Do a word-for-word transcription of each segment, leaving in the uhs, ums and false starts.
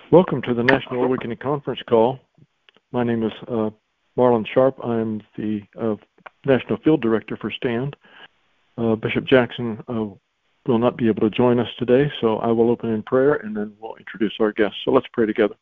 Welcome to the National Awakening Conference call. My name is uh, Marlon Sharp. I'm the uh, National Field Director for STAND. Uh, Bishop Jackson uh, will not be able to join us today, so I will open in prayer and then we'll introduce our guests. So let's pray together.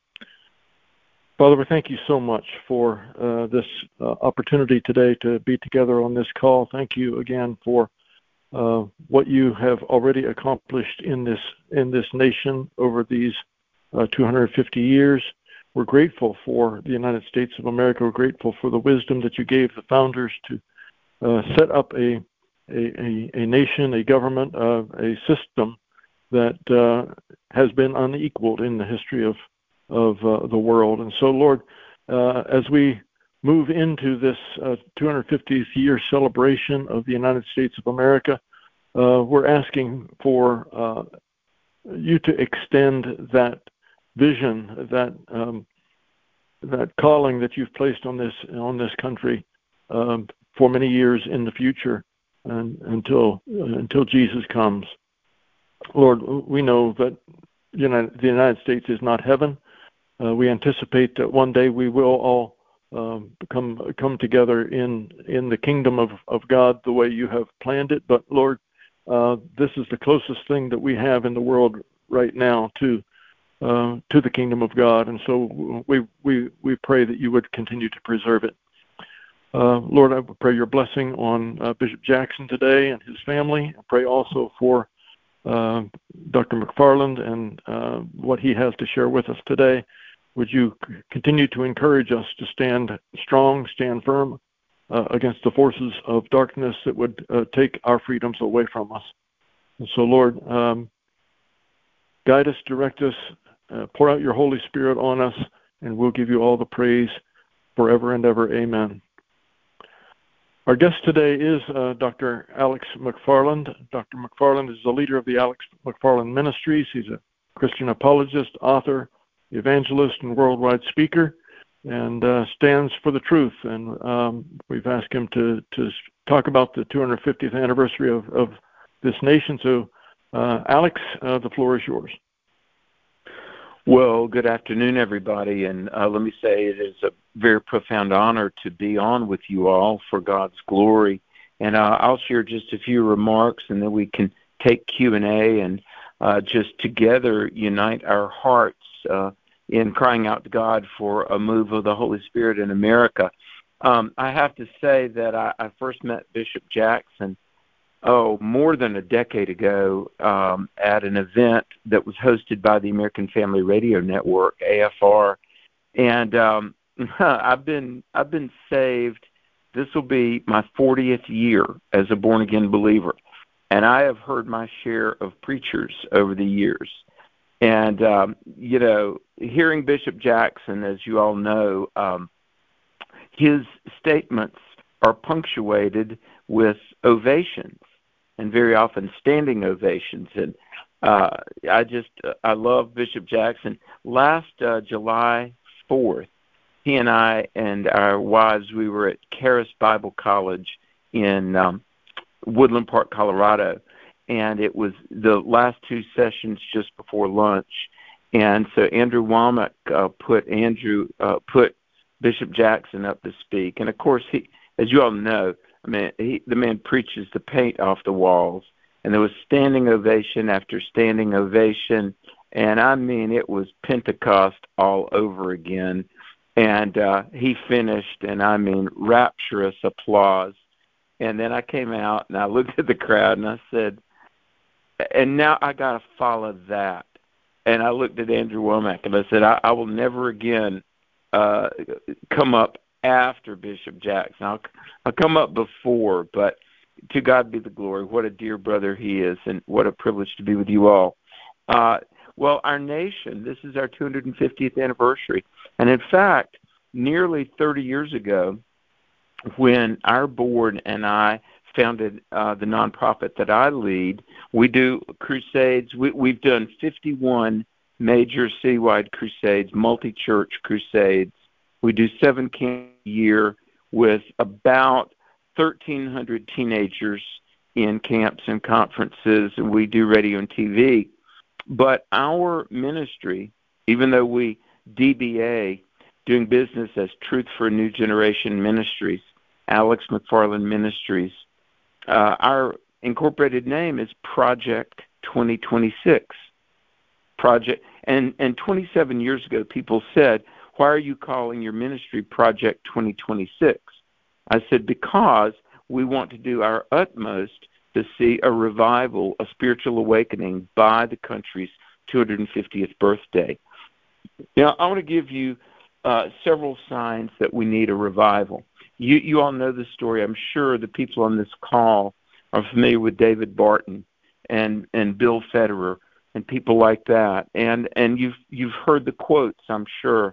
Father, we thank you so much for uh, this uh, opportunity today to be together on this call. Thank you again for uh, what you have already accomplished in this in this nation over these uh, two hundred fifty years. We're grateful for the United States of America. We're grateful for the wisdom that you gave the founders to uh, set up a, a, a, a nation, a government, uh, a system that uh, has been unequaled in the history of of uh, the world. And so, Lord, uh, as we move into this uh, two hundred fiftieth year celebration of the United States of America, uh, we're asking for uh, you to extend that vision, that um, that calling that you've placed on this on this country um, for many years in the future, and until uh, until Jesus comes. Lord, we know that United, the United States is not heaven. Uh, we anticipate that one day we will all um, come come together in in the kingdom of, of God the way you have planned it. But Lord, uh, this is the closest thing that we have in the world right now to uh, to the kingdom of God, and so we we we pray that you would continue to preserve it. Uh, Lord, I pray your blessing on uh, Bishop Jackson today and his family. I pray also for uh, Doctor McFarland and uh, what he has to share with us today. Would you continue to encourage us to stand strong, stand firm uh, against the forces of darkness that would uh, take our freedoms away from us? And so, Lord, um, guide us, direct us, uh, pour out your Holy Spirit on us, and we'll give you all the praise forever and ever. Amen. Our guest today is uh, Doctor Alex McFarland. Doctor McFarland is the leader of the Alex McFarland Ministries. He's a Christian apologist, author, evangelist, and worldwide speaker, and uh, stands for the truth. And um, we've asked him to, to talk about the two hundred fiftieth anniversary of, of this nation. So, uh, Alex, uh, the floor is yours. Well, good afternoon, everybody, and uh, let me say it is a very profound honor to be on with you all for God's glory. And uh, I'll share just a few remarks, and then we can take Q and A and uh, just together unite our hearts uh, in crying out to God for a move of the Holy Spirit in America. Um, I have to say that I, I first met Bishop Jackson oh, more than a decade ago um, at an event that was hosted by the American Family Radio Network, A F R. And um, I've been I've been saved. This will be my fortieth year as a born-again believer. And I have heard my share of preachers over the years. And, um, you know, hearing Bishop Jackson, as you all know, um, his statements are punctuated with ovations, and very often standing ovations. And uh, I just, uh, I love Bishop Jackson. Last uh, July fourth, he and I and our wives, we were at Charis Bible College in um, Woodland Park, Colorado. And it was the last two sessions just before lunch. And so Andrew Womack uh, put Andrew, uh, put Bishop Jackson up to speak. And, of course, he, as you all know, I mean, he, the man preaches the paint off the walls, and there was standing ovation after standing ovation, and I mean, it was Pentecost all over again. And uh, he finished, and I mean, rapturous applause. And then I came out, and I looked at the crowd, and I said, and now I got to follow that. And I looked at Andrew Womack, and I said, I, I will never again uh, come up after Bishop Jackson. I'll, I'll come up before, but to God be the glory. What a dear brother he is, and what a privilege to be with you all. Uh, well, our nation, this is our two hundred fiftieth anniversary. And in fact, nearly thirty years ago, when our board and I founded uh, the nonprofit that I lead, we do crusades. We, we've done fifty-one major citywide crusades, multi-church crusades. We do seven camps a year with about thirteen hundred teenagers in camps and conferences, and we do radio and T V. But our ministry even though we D B A, doing business as Truth for a New Generation Ministries, Alex McFarland Ministries, uh, our incorporated name is Project twenty twenty-six. Project, and, and twenty-seven years ago, people said, why are you calling your ministry Project twenty twenty-six? I said, because we want to do our utmost to see a revival, a spiritual awakening by the country's two hundred fiftieth birthday. Now, I want to give you uh, several signs that we need a revival. You, you all know this story. I'm sure the people on this call are familiar with David Barton and, and Bill Federer and people like that. And, and you've, you've heard the quotes, I'm sure.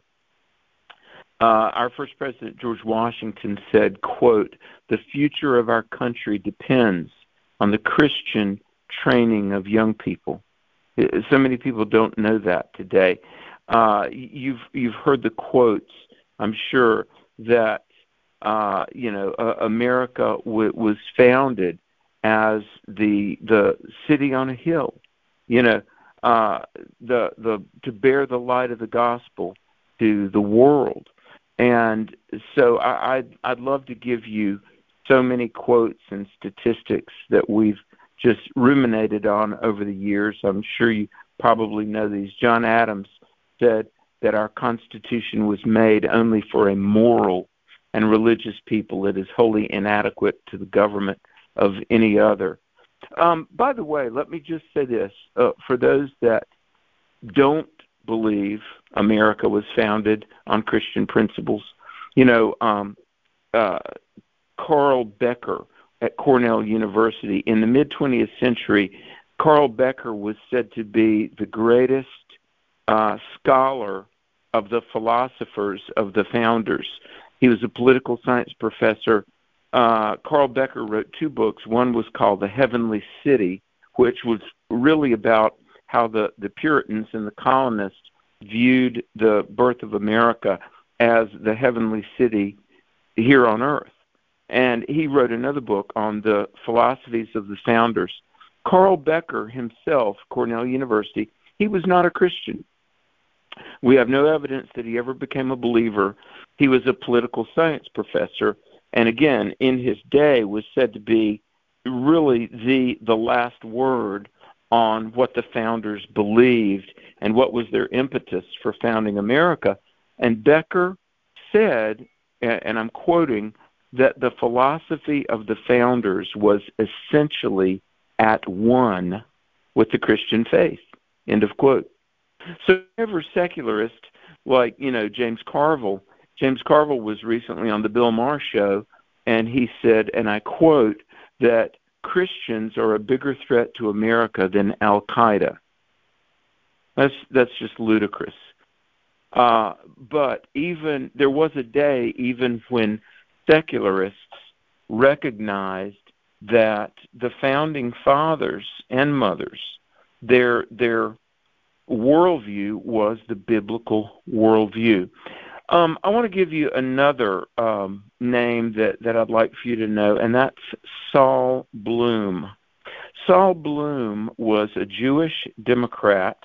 Uh, our first president, George Washington, said, quote, "The future of our country depends on the Christian training of young people." So many people don't know that today. Uh, you've you've heard the quotes, I'm sure, that uh, you know uh, America w- was founded as the the city on a hill, you know, uh, the the to bear the light of the gospel to the world. And so I, I'd, I'd love to give you so many quotes and statistics that we've just ruminated on over the years. I'm sure you probably know these. John Adams said that our Constitution was made only for a moral and religious people. It is wholly inadequate to the government of any other. Um, by the way, let me just say this. Uh, for those that don't believe America was founded on Christian principles, you know, um, uh, Carl Becker at Cornell University, in the mid-twentieth century, Carl Becker was said to be the greatest uh, scholar of the philosophers of the founders. He was a political science professor. Uh, Carl Becker wrote two books. One was called The Heavenly City, which was really about how the, the Puritans and the colonists viewed the birth of America as the heavenly city here on earth. And he wrote another book on the philosophies of the founders. Carl Becker himself, Cornell University, he was not a Christian. We have no evidence that he ever became a believer. He was a political science professor, and again, in his day was said to be really the the last word on what the founders believed and what was their impetus for founding America. And Becker said, and I'm quoting, that the philosophy of the founders was essentially at one with the Christian faith, end of quote. So every secularist, like, you know, James Carville, James Carville was recently on the Bill Maher show, and he said, and I quote, that Christians are a bigger threat to America than Al-Qaeda. That's that's just ludicrous. Uh, but even there was a day even when secularists recognized that the founding fathers and mothers, their their worldview was the biblical worldview. Um, I want to give you another um, name that, that I'd like for you to know, and that's Saul Bloom. Saul Bloom was a Jewish Democrat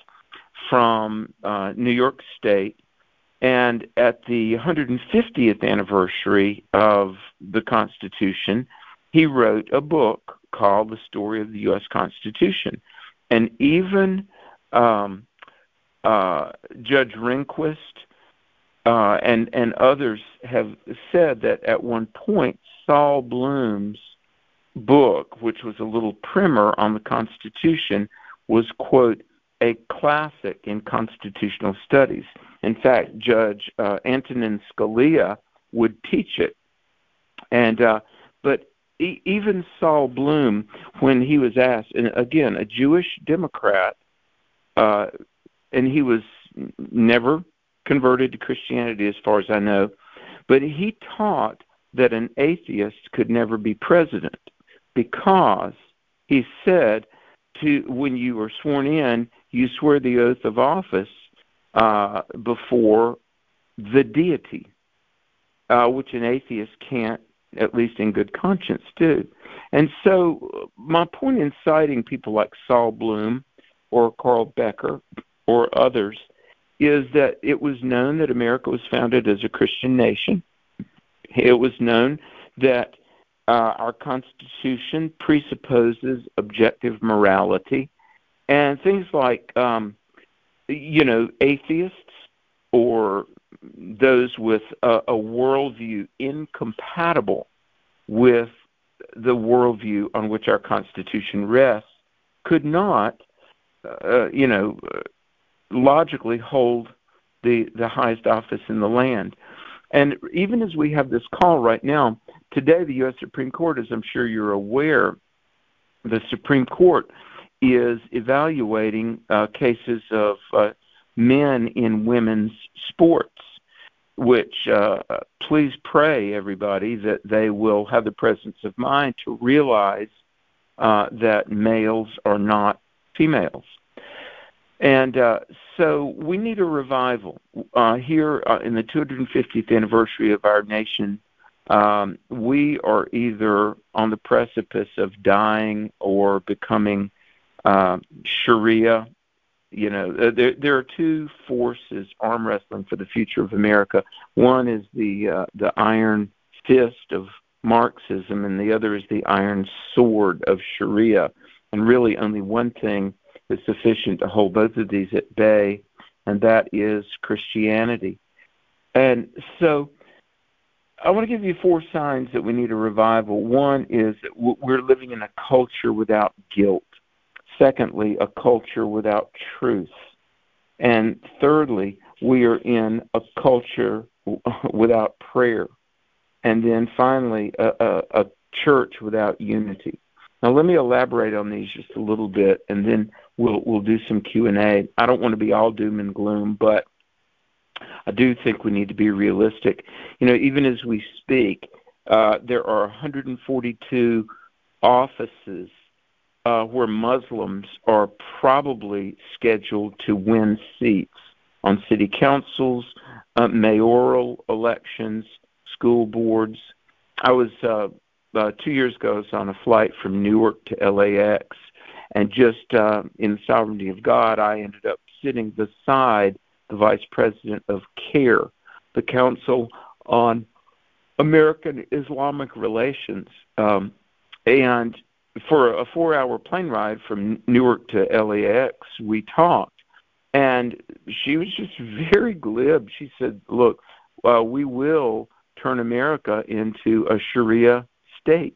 from uh, New York State, and at the one hundred fiftieth anniversary of the Constitution, he wrote a book called The Story of the U S Constitution. And even um, uh, Judge Rehnquist uh, and, and others have said that at one point, Saul Bloom's book, which was a little primer on the Constitution, was, quote, a classic in constitutional studies. In fact, Judge uh, Antonin Scalia would teach it. And uh, but e- even Saul Bloom, when he was asked, and again, a Jewish Democrat, uh, and he was never converted to Christianity as far as I know, but he taught that an atheist could never be president because he said to when you were sworn in, you swear the oath of office uh, before the deity, uh, which an atheist can't, at least in good conscience, do. And so my point in citing people like Saul Bloom or Carl Becker or others is that it was known that America was founded as a Christian nation. It was known that uh, our Constitution presupposes objective morality, and things like, um, you know, atheists or those with a, a worldview incompatible with the worldview on which our Constitution rests could not, uh, you know, logically hold the, the highest office in the land. And even as we have this call right now, today the U S Supreme Court, as I'm sure you're aware, the Supreme Court is evaluating uh, cases of uh, men in women's sports, which uh, please pray, everybody, that they will have the presence of mind to realize uh, that males are not females. And uh, so we need a revival. Uh, here uh, in the two hundred fiftieth anniversary of our nation, um, we are either on the precipice of dying or becoming uh, Sharia. You know, there, there are two forces arm wrestling for the future of America. One is the uh, the iron fist of Marxism, and the other is the iron sword of Sharia. And really only one thing is sufficient to hold both of these at bay, and that is Christianity. And so I want to give you four signs that we need a revival. One is that we're living in a culture without guilt. Secondly, a culture without truth. And thirdly, we are in a culture without prayer. And then finally, a, a, a church without unity. Now, let me elaborate on these just a little bit, and then we'll we'll do some Q and A. I don't want to be all doom and gloom, but I do think we need to be realistic. You know, even as we speak, uh, there are one hundred forty-two offices uh, where Muslims are probably scheduled to win seats on city councils, uh, mayoral elections, school boards. I was uh, uh, two years ago. I was on a flight from Newark to L A X, and just uh, in the sovereignty of God, I ended up sitting beside the Vice President of CARE, the Council on American Islamic Relations, um, and for a four-hour plane ride from Newark to L A X, we talked, and she was just very glib. She said, "Look, uh, we will turn America into a Sharia state."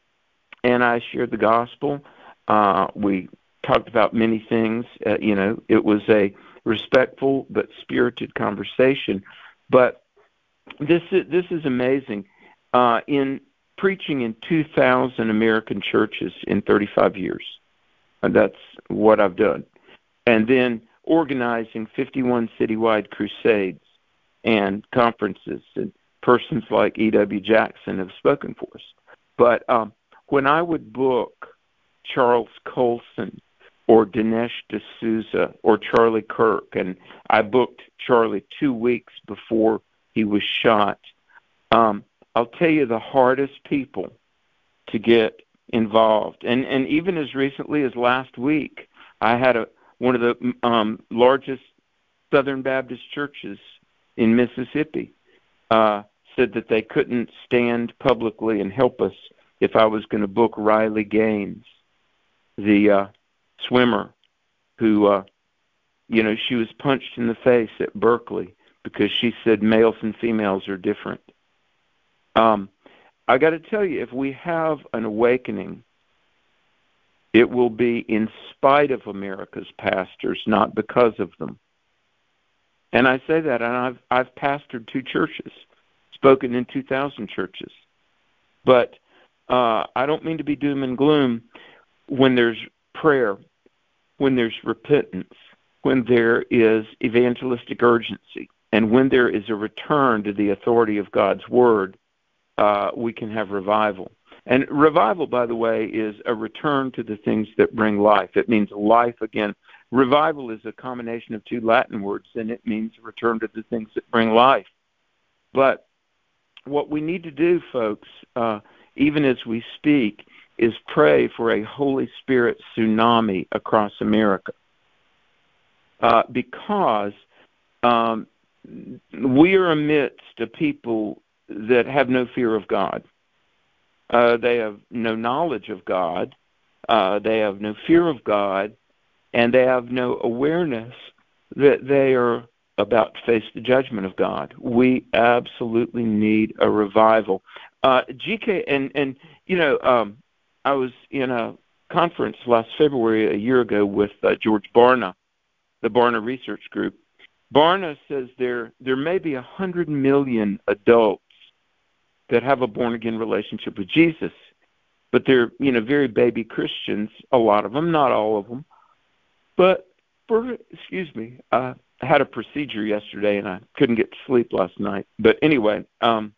And I shared the gospel. Uh, we talked about many things. Uh, you know, it was a respectful but spirited conversation. But this is, this is amazing. Uh, in preaching in two thousand American churches in thirty-five years, and that's what I've done. And then organizing fifty-one citywide crusades and conferences, and persons like E W Jackson have spoken for us. But um, when I would book Charles Colson or Dinesh D'Souza or Charlie Kirk, and I booked Charlie two weeks before he was shot, um, I'll tell you the hardest people to get involved. And and even as recently as last week, I had a one of the um, largest Southern Baptist churches in Mississippi uh, said that they couldn't stand publicly and help us if I was going to book Riley Gaines, the uh, swimmer who, uh, you know, she was punched in the face at Berkeley because she said males and females are different. Um, I got to tell you, if we have an awakening, it will be in spite of America's pastors, not because of them. And I say that, and I've I've pastored two churches, spoken in two thousand churches. But uh, I don't mean to be doom and gloom. When there's prayer, when there's repentance, when there is evangelistic urgency, and when there is a return to the authority of God's Word, uh, we can have revival. And revival, by the way, is a return to the things that bring life. It means life again. Revival is a combination of two Latin words, and it means return to the things that bring life. But what we need to do, folks, uh, even as we speak, is pray for a Holy Spirit tsunami across America. Uh, because Um, we are amidst a people that have no fear of God. Uh, they have no knowledge of God. Uh, they have no fear of God, and they have no awareness that they are about to face the judgment of God. We absolutely need a revival. Uh, G K, and, and you know, um, I was in a conference last February, a year ago, with uh, George Barna, the Barna Research Group. Barna says there there may be one hundred million adults that have a born-again relationship with Jesus, but they're, you know, very baby Christians, a lot of them, not all of them. But, for, excuse me, uh, I had a procedure yesterday, and I couldn't get to sleep last night. But anyway, um,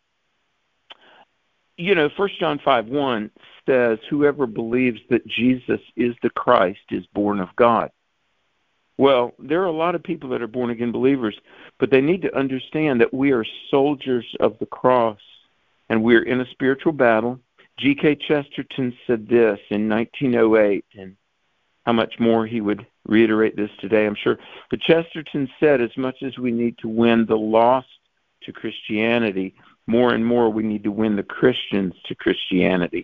you know, First John five one says, whoever believes that Jesus is the Christ is born of God. Well, there are a lot of people that are born-again believers, but they need to understand that we are soldiers of the cross, and we're in a spiritual battle. G K Chesterton said this in nineteen oh eight, and how much more he would reiterate this today, I'm sure. But Chesterton said, as much as we need to win the lost to Christianity, more and more we need to win the Christians to Christianity.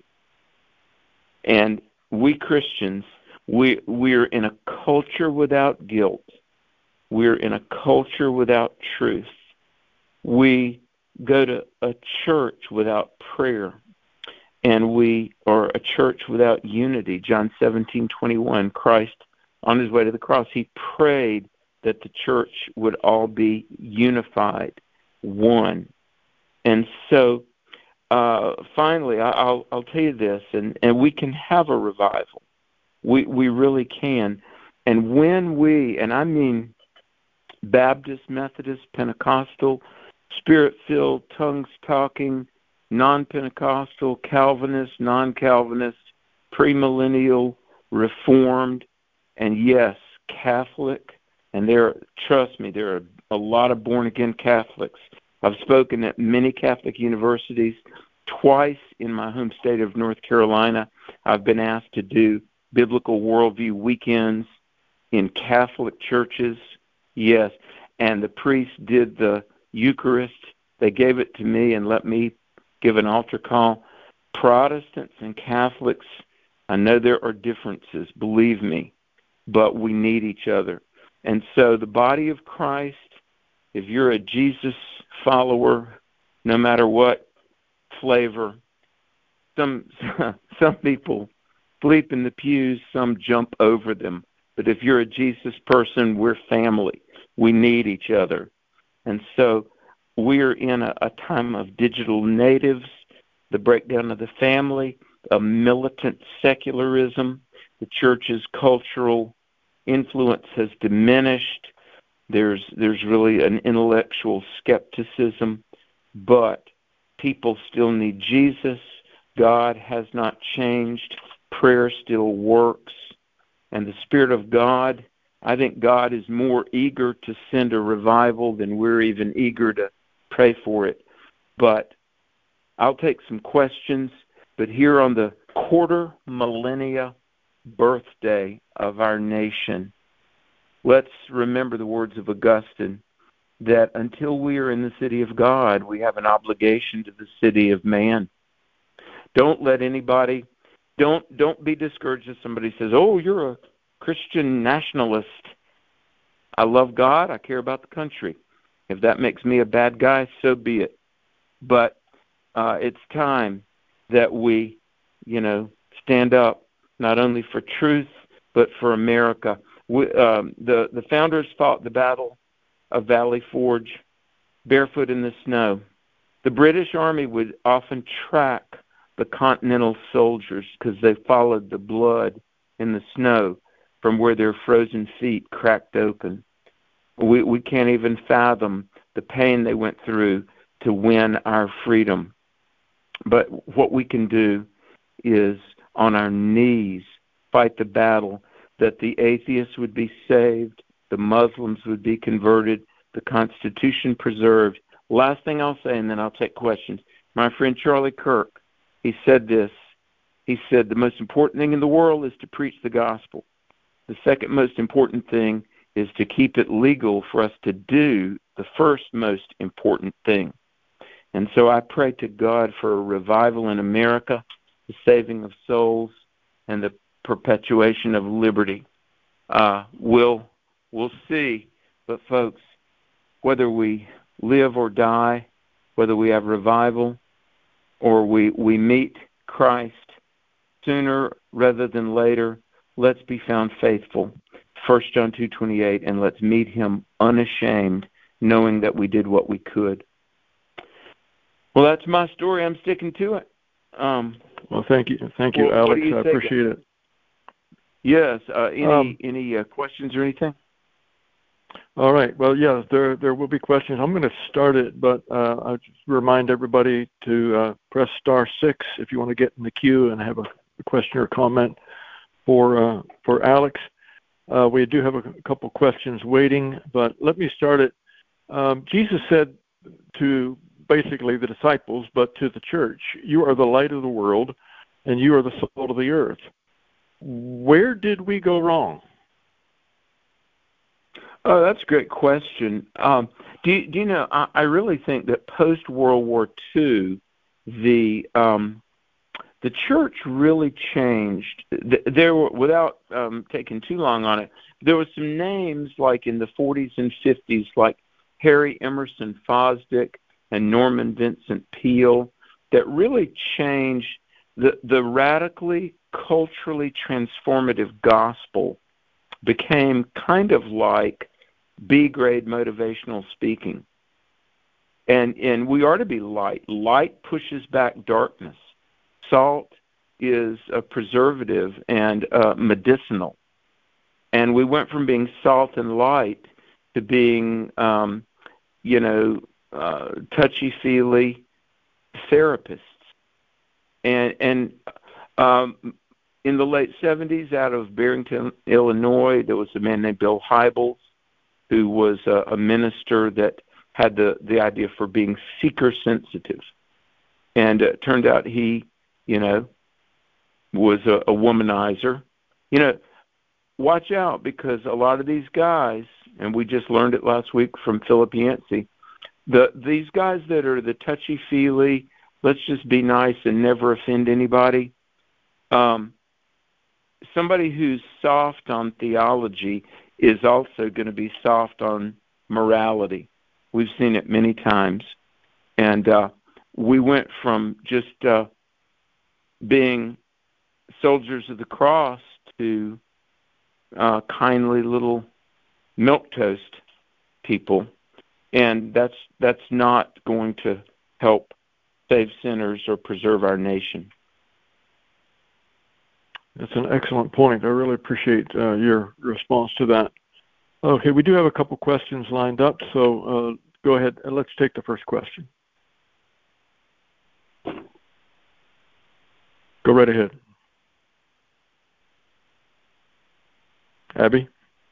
And we Christians, we, we're in a culture without guilt. We're in a culture without truth. We go to a church without prayer. And we are a church without unity. John seventeen twenty-one, Christ, on his way to the cross, he prayed that the church would all be unified, one. And so, uh, finally, I'll, I'll tell you this, and, and we can have a revival. We, we really can. And when we, and I mean Baptist, Methodist, Pentecostal, Spirit-filled, tongues-talking, non-Pentecostal, Calvinist, non-Calvinist, premillennial, Reformed, and yes, Catholic. And there, trust me, there are a lot of born-again Catholics. I've spoken at many Catholic universities. Twice in my home state of North Carolina, I've been asked to do biblical worldview weekends in Catholic churches. Yes, and the priest did the Eucharist. They gave it to me and let me give an altar call. Protestants and Catholics, I know there are differences, believe me, but we need each other. And so the body of Christ, if you're a Jesus follower, no matter what flavor, some some people sleep in the pews, some jump over them. But if you're a Jesus person, we're family. We need each other. And so we're in a, a time of digital natives, the breakdown of the family, a militant secularism. The church's cultural influence has diminished. There's there's really an intellectual skepticism, but people still need Jesus. God has not changed. Prayer still works. And the Spirit of God, I think God is more eager to send a revival than we're even eager to pray for it. But I'll take some questions. But here on the quarter millennia birthday of our nation, let's remember the words of Augustine, that until we are in the city of God, we have an obligation to the city of man. Don't let anybody, don't don't be discouraged if somebody says, oh, you're a Christian nationalist. I love God. I care about the country. If that makes me a bad guy, so be it. But uh, it's time that we, you know, stand up not only for truth, but for America. We, um, the, the founders fought the battle of Valley Forge barefoot in the snow. The British Army would often track the Continental soldiers because they followed the blood in the snow from where their frozen feet cracked open. We, we can't even fathom the pain they went through to win our freedom. But what we can do is on our knees fight the battle that the atheists would be saved, the Muslims would be converted, the Constitution preserved. Last thing I'll say, and then I'll take questions. My friend Charlie Kirk, he said this. He said the most important thing in the world is to preach the gospel. The second most important thing is to keep it legal for us to do the first most important thing. And so I pray to God for a revival in America, the saving of souls, and the perpetuation of liberty. Uh, we'll, we'll see. But folks, whether we live or die, whether we have revival or we, we meet Christ sooner rather than later, let's be found faithful. First John two twenty-eight, and let's meet him unashamed, knowing that we did what we could. Well, that's my story. I'm sticking to it. Um, well, thank you. Thank you, well, Alex. You I think? appreciate it. Yes. Uh, any um, any uh, questions or anything? All right. Well, yeah, there there will be questions. I'm going to start it, but uh, I just remind everybody to uh, press star six if you want to get in the queue and have a, a question or comment for uh, for Alex. Uh, we do have a couple questions waiting, but let me start it. Um, Jesus said to basically the disciples, but to the church, you are the light of the world, and you are the salt of the earth. Where did we go wrong? Oh, that's a great question. Um, do, you, do you know, I, I really think that post-World War Two, the um, the church really changed. There were, without um, taking too long on it, there were some names like in the forties and fifties, like Harry Emerson Fosdick and Norman Vincent Peale, that really changed the the radically culturally transformative gospel became kind of like B-grade motivational speaking. And and we are to be light. Light pushes back darkness. Salt is a preservative and uh, medicinal. And we went from being salt and light to being, um, you know, uh, touchy-feely therapists. And, and um, in the late seventies, out of Barrington, Illinois, there was a man named Bill Hybels, who was a, a minister that had the, the idea for being seeker-sensitive. And it turned out he, you know, was a, a womanizer. You know, watch out, because a lot of these guys, and we just learned it last week from Philip Yancey, the, these guys that are the touchy-feely, let's just be nice and never offend anybody, um, somebody who's soft on theology is also going to be soft on morality. We've seen it many times. And uh, we went from just uh, being soldiers of the cross to uh, kindly little milquetoast people. And that's that's not going to help save sinners or preserve our nation. That's an excellent point. I really appreciate uh, your response to that. Okay, we do have a couple questions lined up, so uh, go ahead and let's take the first question. Go right ahead. Abby?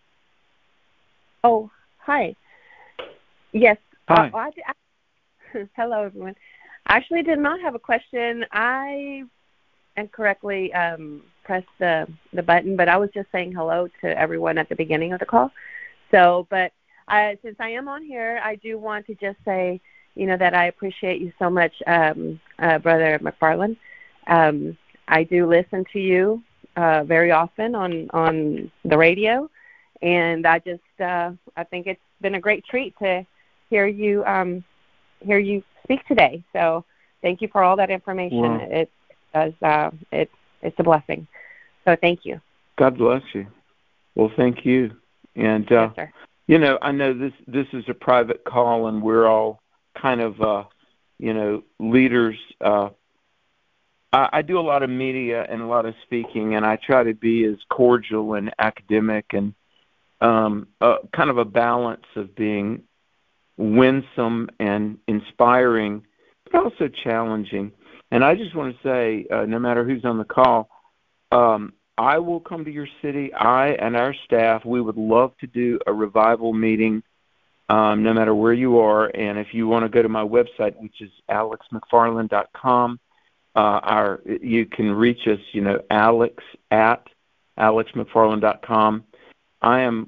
Oh, hi. Yes. Hi. Uh, I, I, hello, everyone. I actually did not have a question. I incorrectly um, pressed the, the button, but I was just saying hello to everyone at the beginning of the call. So, but I, since I am on here, I do want to just say, you know, that I appreciate you so much, um, uh, Brother McFarland. Um, I do listen to you uh, very often on, on the radio, and I just uh, I think it's been a great treat to hear you um, hear you speak today. So thank you for all that information. Wow. It does uh, it it's a blessing. So thank you. God bless you. Well, thank you. And uh, yes, sir. You know, I know this this is a private call, and we're all kind of uh, you know leaders. Uh, I, I do a lot of media and a lot of speaking, and I try to be as cordial and academic and um, uh, kind of a balance of being winsome and inspiring, but also challenging. And I just want to say, uh, no matter who's on the call, um, I will come to your city. I and our staff, we would love to do a revival meeting, um, no matter where you are. And if you want to go to my website, which is alex mcfarland dot com, uh, our you can reach us, you know, alex at alex mcfarland dot com. I am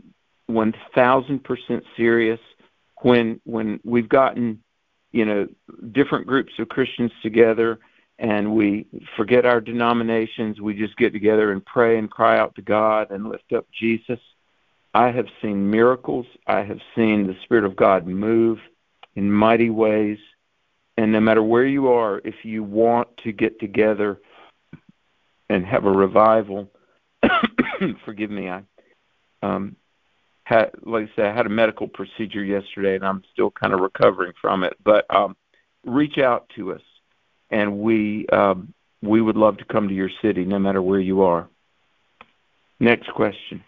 one thousand percent serious. When when we've gotten, you know, different groups of Christians together and we forget our denominations, we just get together and pray and cry out to God and lift up Jesus. I have seen miracles. I have seen the Spirit of God move in mighty ways. And no matter where you are, if you want to get together and have a revival, forgive me, I um, had, like I said, I had a medical procedure yesterday, and I'm still kind of recovering from it. But um, reach out to us, and we um, we would love to come to your city, no matter where you are. Next question.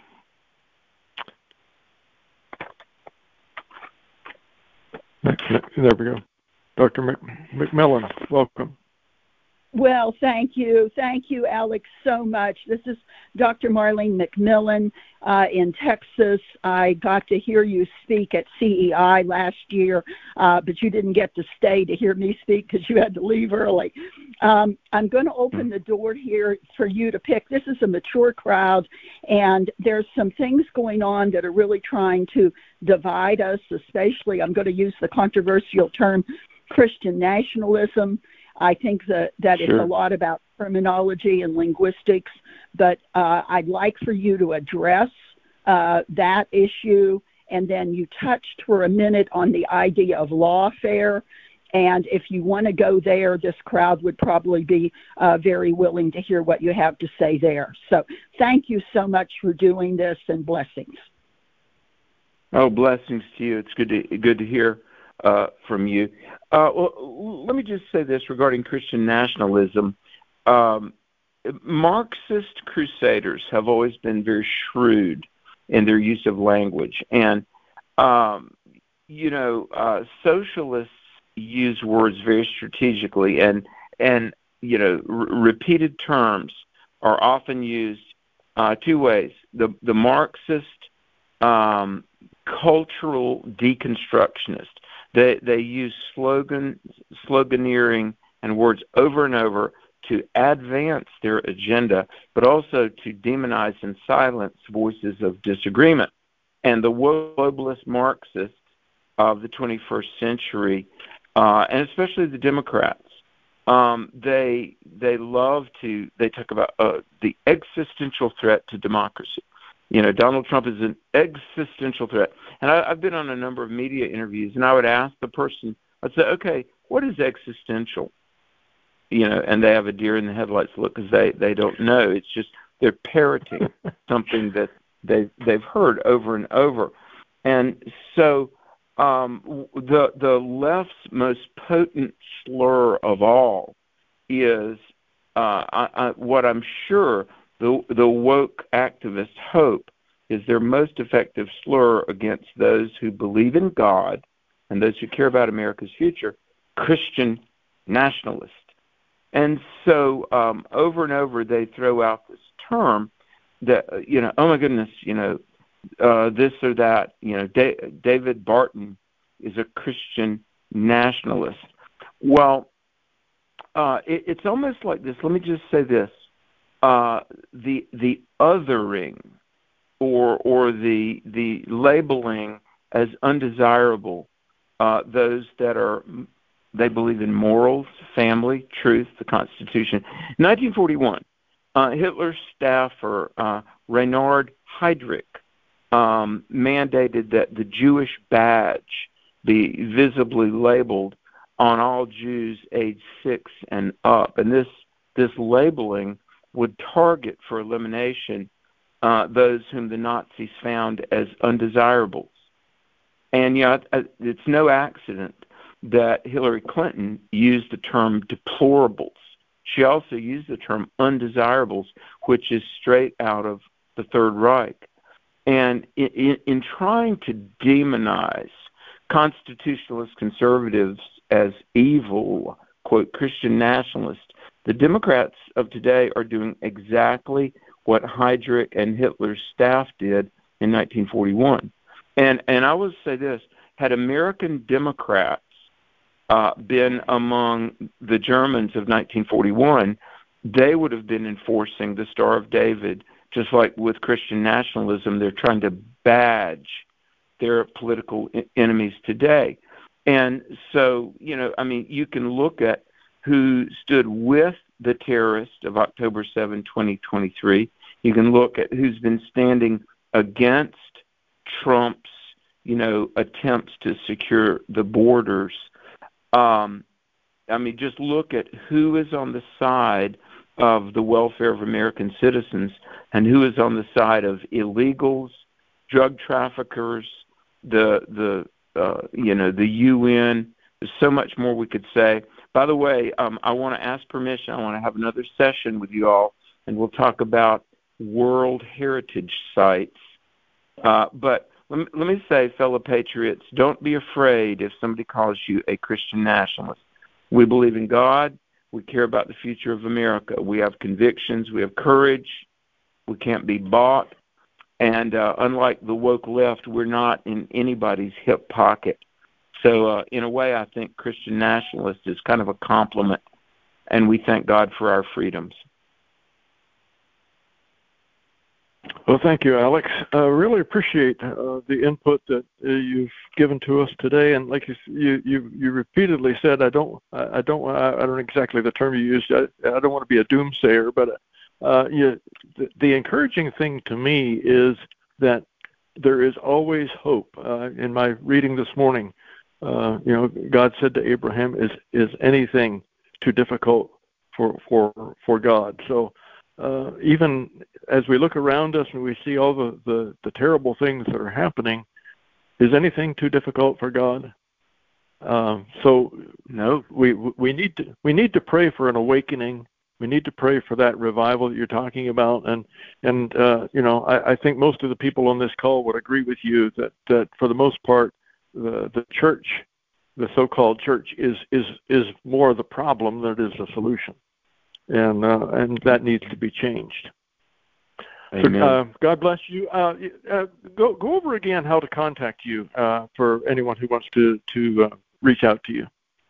Next, there we go. Doctor McMillan, welcome. Well, thank you. Thank you, Alex, so much. This is Doctor Marlene McMillan uh, in Texas. I got to hear you speak at C E I last year, uh, but you didn't get to stay to hear me speak because you had to leave early. Um, I'm going to open the door here for you to pick. This is a mature crowd, and there's some things going on that are really trying to divide us, especially, I'm going to use the controversial term, Christian nationalism. I think that, that sure. It's a lot about terminology and linguistics, but uh, I'd like for you to address uh, that issue. And then you touched for a minute on the idea of lawfare. And if you want to go there, this crowd would probably be uh, very willing to hear what you have to say there. So thank you so much for doing this, and blessings. Oh, blessings to you. It's good to, good to hear Uh, from you. Uh, well, let me just say this regarding Christian nationalism. Um, Marxist crusaders have always been very shrewd in their use of language. And, um, you know, uh, socialists use words very strategically, and, and you know, r- repeated terms are often used uh, two ways. The, the Marxist um, cultural deconstructionist, They they use slogan, sloganeering and words over and over to advance their agenda, but also to demonize and silence voices of disagreement. And the globalist Marxists of the twenty-first century, uh, and especially the Democrats, um, they they love to they talk about uh, the existential threat to democracy. You know, Donald Trump is an existential threat. And I, I've been on a number of media interviews, and I would ask the person, I'd say, okay, what is existential? You know, and they have a deer in the headlights look because they, they don't know. It's just they're parroting something that they, they've heard over and over. And so um, the, the left's most potent slur of all is uh, I, I, what I'm sure The, the woke activists hope is their most effective slur against those who believe in God and those who care about America's future, Christian nationalists. And so um, over and over they throw out this term that, you know, oh my goodness, you know, uh, this or that, you know, da- David Barton is a Christian nationalist. Well, uh, it, it's almost like this. Let me just say this. Uh, the the othering or or the the labeling as undesirable uh, those that are they believe in morals, family, truth, the Constitution. nineteen forty-one, uh, Hitler's staffer uh, Reinhard Heydrich um, mandated that the Jewish badge be visibly labeled on all Jews aged six and up, and this this labeling would target for elimination uh, those whom the Nazis found as undesirables. And, you know, it's no accident that Hillary Clinton used the term deplorables. She also used the term undesirables, which is straight out of the Third Reich. And in, in trying to demonize constitutionalist conservatives as evil, quote, Christian nationalists, the Democrats of today are doing exactly what Heydrich and Hitler's staff did in nineteen forty-one. And and I will say this, had American Democrats uh, been among the Germans of nineteen forty-one, they would have been enforcing the Star of David just like with Christian nationalism, they're trying to badge their political enemies today. And so, you know, I mean, you can look at who stood with the terrorists of October seventh, twenty twenty-three. You can look at who's been standing against Trump's, you know, attempts to secure the borders. Um, I mean, just look at who is on the side of the welfare of American citizens and who is on the side of illegals, drug traffickers, the the uh, you know the U N. There's so much more we could say. By the way, um, I want to ask permission. I want to have another session with you all, and we'll talk about World Heritage Sites. Uh, but let me, let me say, fellow patriots, don't be afraid if somebody calls you a Christian nationalist. We believe in God. We care about the future of America. We have convictions. We have courage. We can't be bought. And uh, unlike the woke left, we're not in anybody's hip pocket. So uh, in a way, I think Christian nationalist is kind of a compliment, and we thank God for our freedoms. Well, thank you, Alex. I uh, really appreciate uh, the input that uh, you've given to us today. And like you, you, you, you repeatedly said, I don't, I don't, I don't know exactly the term you used. I, I don't want to be a doomsayer, but uh, you, the, the encouraging thing to me is that there is always hope. Uh, in my reading this morning, uh, you know, God said to Abraham, "Is is anything too difficult for for for God?" So. Uh, even as we look around us and we see all the, the, the terrible things that are happening, is anything too difficult for God? Um, so no, we we need to we need to pray for an awakening. We need to pray for that revival that you're talking about, and and uh, you know I, I think most of the people on this call would agree with you that, that for the most part the the church, the so-called church, is is is more the problem than it is the solution. And uh, and that needs to be changed. Amen. So, uh, God bless you. Uh, uh, go go over again how to contact you uh, for anyone who wants to to uh, reach out to you.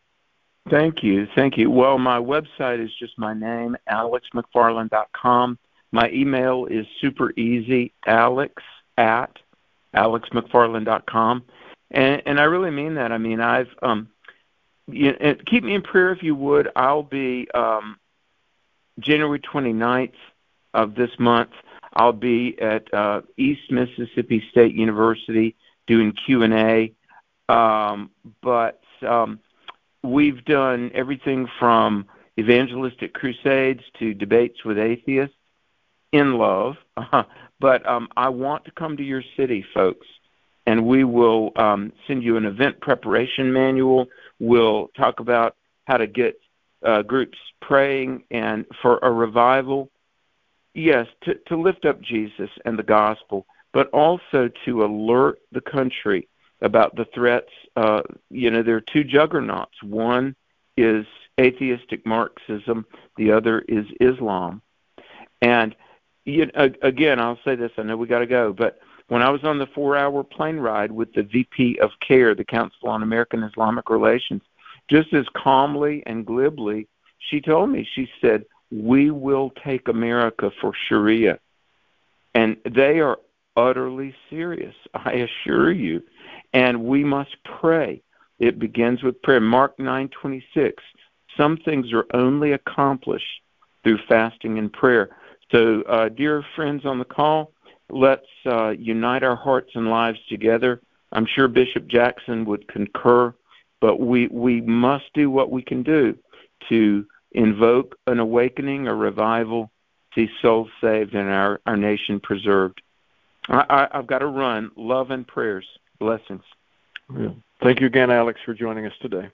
Thank you, thank you. Well, my website is just my name, alex mcfarland dot com. My email is super easy, alex at alex mcfarland dot com, and and I really mean that. I mean I've um, you know, keep me in prayer if you would. I'll be um. January twenty-ninth of this month, I'll be at uh, East Mississippi State University doing Q and A. Um, but um, we've done everything from evangelistic crusades to debates with atheists in love. But um, I want to come to your city, folks, and we will um, send you an event preparation manual. We'll talk about how to get Uh, groups praying and for a revival, yes, to, to lift up Jesus and the gospel, but also to alert the country about the threats. Uh, you know, there are two juggernauts. One is atheistic Marxism. The other is Islam. And you know, again, I'll say this. I know we got to go, but when I was on the four-hour plane ride with the V P of CARE, the Council on American Islamic Relations, just as calmly and glibly, she told me, she said, "We will take America for Sharia." And they are utterly serious, I assure you. And we must pray. It begins with prayer. Mark nine twenty-six. Some things are only accomplished through fasting and prayer. So, uh, dear friends on the call, let's uh, unite our hearts and lives together. I'm sure Bishop Jackson would concur. But we, we must do what we can do to invoke an awakening, a revival, see souls saved, and our, our nation preserved. I, I, I've got to run. Love and prayers. Blessings. Yeah. Thank you again, Alex, for joining us today.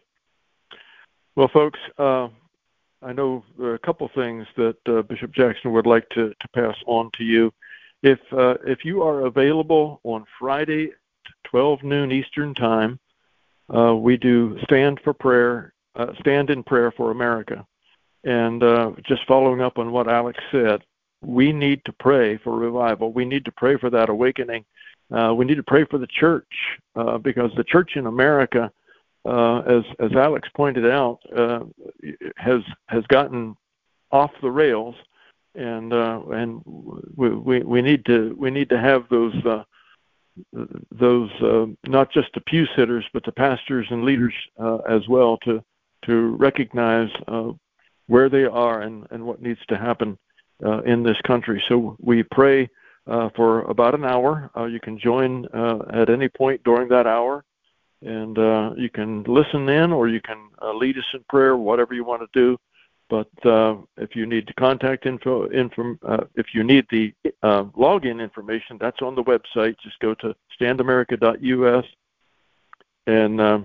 Well, folks, uh, I know there are a couple things that uh, Bishop Jackson would like to, to pass on to you. If uh, if you are available on Friday at twelve noon Eastern Time, Uh, we do stand for prayer, uh, stand in prayer for America. And uh, just following up on what Alex said, we need to pray for revival. We need to pray for that awakening. Uh, we need to pray for the church uh, because the church in America, uh, as as Alex pointed out, uh, has has gotten off the rails. and uh, and we, we we need to we need to have those uh, those uh, not just the pew sitters, but the pastors and leaders uh, as well to to recognize uh, where they are and, and what needs to happen uh, in this country. So we pray uh, for about an hour. Uh, you can join uh, at any point during that hour, and uh, you can listen in, or you can uh, lead us in prayer, whatever you want to do. But uh, if you need the contact info, info uh, if you need the uh, login information, that's on the website. Just go to stand america dot U S, and uh,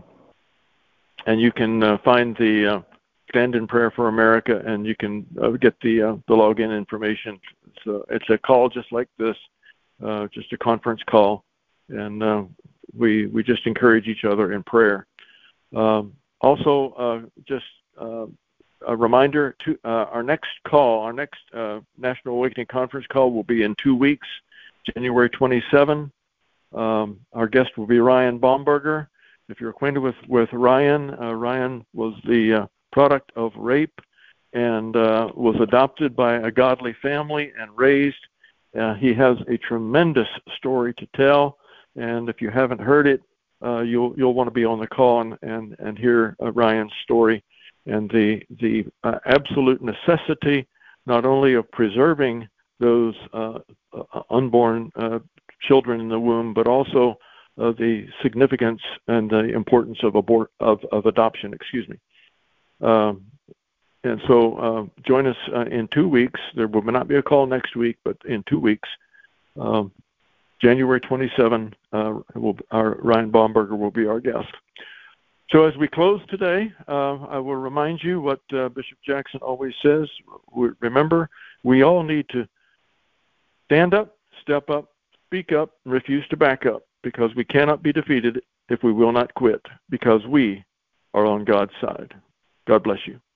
and you can uh, find the uh, Stand in Prayer for America, and you can uh, get the uh, the login information. So it's a call just like this, uh, just a conference call, and uh, we we just encourage each other in prayer. Um, also, uh, just uh, a reminder, to uh, our next call, our next uh, National Awakening Conference call will be in two weeks, January twenty-seventh. Um, our guest will be Ryan Baumberger. If you're acquainted with, with Ryan, uh, Ryan was the uh, product of rape and uh, was adopted by a godly family and raised. Uh, he has a tremendous story to tell, and if you haven't heard it, uh, you'll you'll want to be on the call and and, and hear uh, Ryan's story and the the uh, absolute necessity not only of preserving those uh, uh, unborn uh, children in the womb, but also uh, the significance and the importance of abort of, of adoption. Excuse me. Um, and so uh, join us uh, in two weeks. There will not be a call next week, but in two weeks, um, January twenty-seventh, uh, will, our Ryan Baumberger will be our guest. So as we close today, uh, I will remind you what uh, Bishop Jackson always says. We, remember, we all need to stand up, step up, speak up, and refuse to back up, because we cannot be defeated if we will not quit, because we are on God's side. God bless you.